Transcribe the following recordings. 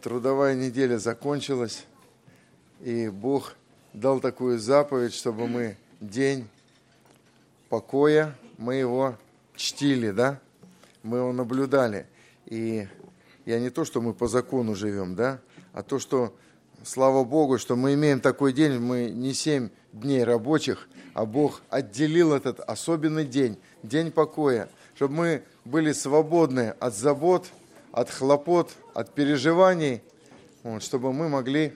Трудовая неделя закончилась, и Бог дал такую заповедь, чтобы мы день покоя, мы его чтили, да? Мы его наблюдали. И я не то, что мы по закону живем, да? А то, что, слава Богу, что мы имеем такой день, мы не 7 дней рабочих, а Бог отделил этот особенный день, день покоя, чтобы мы были свободны от забот, от хлопот, от переживаний, вот, чтобы мы могли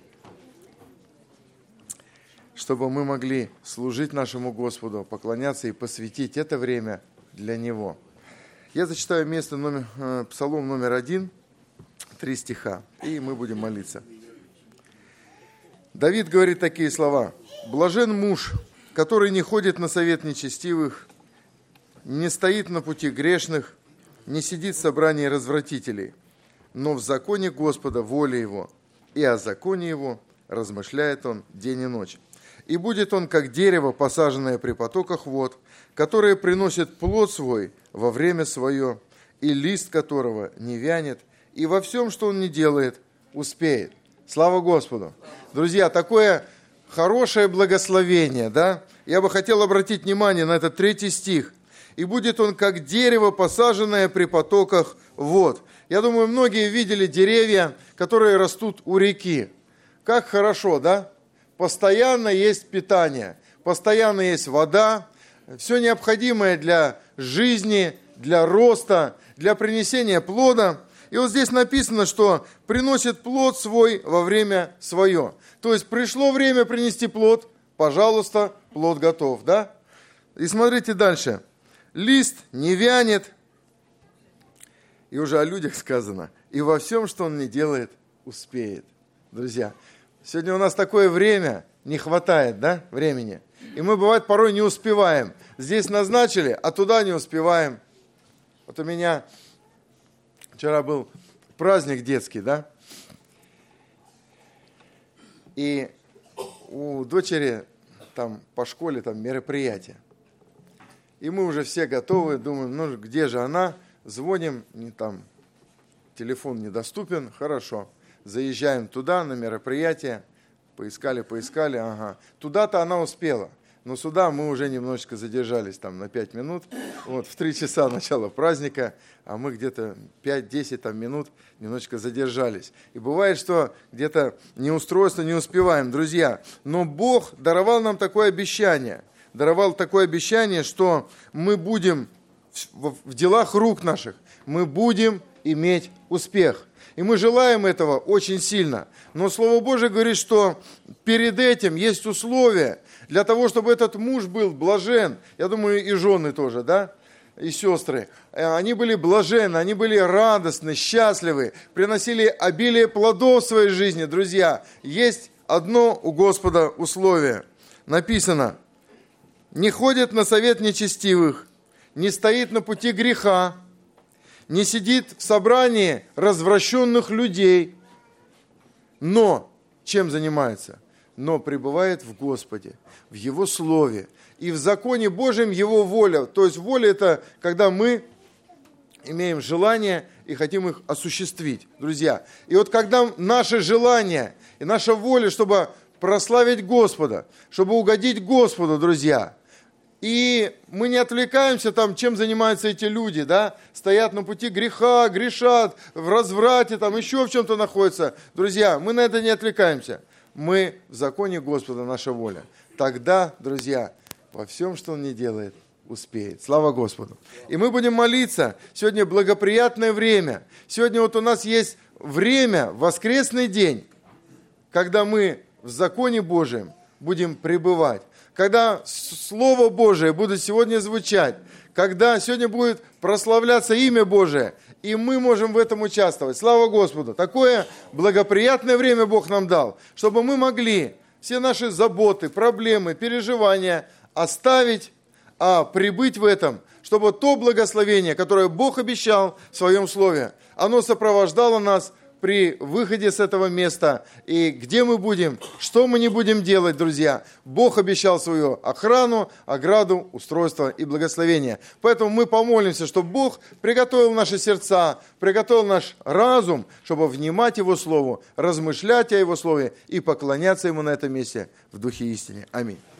служить нашему Господу, поклоняться и посвятить это время для Него. Я зачитаю Псалом номер 1, 3 стиха, и мы будем молиться. Давид говорит такие слова. «Блажен муж, который не ходит на совет нечестивых, не стоит на пути грешных, не сидит в собрании развратителей, но в законе Господа воля его, и о законе его размышляет он день и ночь. И будет он, как дерево, посаженное при потоках вод, которое приносит плод свой во время свое, и лист которого не вянет, и во всем, что он не делает, успеет». Слава Господу! Друзья, такое хорошее благословение, да? Я бы хотел обратить внимание на этот 3 стих. «И будет он, как дерево, посаженное при потоках вод». Я думаю, многие видели деревья, которые растут у реки. Как хорошо, да? Постоянно есть питание, постоянно есть вода, все необходимое для жизни, для роста, для принесения плода. И вот здесь написано, что приносит плод свой во время свое. То есть пришло время принести плод, пожалуйста, плод готов, да? И смотрите дальше. Лист не вянет, и уже о людях сказано, и во всем, что он не делает, успеет. Друзья, сегодня у нас такое время, не хватает, да, времени. И мы, бывает, порой не успеваем. Здесь назначили, а туда не успеваем. Вот у меня вчера был праздник детский, да, и у дочери там по школе там мероприятие. И мы уже все готовы, думаем, ну где же она? Звоним, там телефон недоступен, хорошо. Заезжаем туда, на мероприятие, поискали, ага. Туда-то она успела, но сюда мы уже немножечко задержались, там на 5 минут. Вот в 3 часа начала праздника, а мы где-то 5-10 там, минут немножечко задержались. И бывает, что где-то неустройство, не успеваем, друзья. Но Бог даровал нам такое обещание, что мы будем в делах рук наших, мы будем иметь успех. И мы желаем этого очень сильно. Но Слово Божие говорит, что перед этим есть условия для того, чтобы этот муж был блажен. Я думаю, и жены тоже, да? И сестры. Они были блаженны, они были радостны, счастливы, приносили обилие плодов в своей жизни. Друзья, есть одно у Господа условие. Написано: не ходит на совет нечестивых, не стоит на пути греха, не сидит в собрании развращенных людей, но чем занимается? Но пребывает в Господе, в Его Слове, и в законе Божьем Его воля. То есть воля – это когда мы имеем желание и хотим их осуществить, друзья. И вот когда наше желание и наша воля, чтобы прославить Господа, чтобы угодить Господу, друзья, и мы не отвлекаемся там, чем занимаются эти люди, да, стоят на пути греха, грешат, в разврате, там еще в чем-то находятся. Друзья, мы на это не отвлекаемся. Мы в законе Господа, наша воля. Тогда, друзья, во всем, что Он не делает, успеет. Слава Господу. И мы будем молиться. Сегодня благоприятное время. Сегодня вот у нас есть время, воскресный день, когда мы в законе Божьем будем пребывать. Когда Слово Божие будет сегодня звучать, когда сегодня будет прославляться имя Божие, и мы можем в этом участвовать. Слава Господу! Такое благоприятное время Бог нам дал, чтобы мы могли все наши заботы, проблемы, переживания оставить, а прибыть в этом, чтобы то благословение, которое Бог обещал в Своем Слове, оно сопровождало нас при выходе с этого места, и где мы будем, что мы не будем делать, друзья. Бог обещал свою охрану, ограду, устройство и благословение. Поэтому мы помолимся, чтобы Бог приготовил наши сердца, приготовил наш разум, чтобы внимать Его Слову, размышлять о Его Слове и поклоняться Ему на этом месте в Духе истины. Аминь.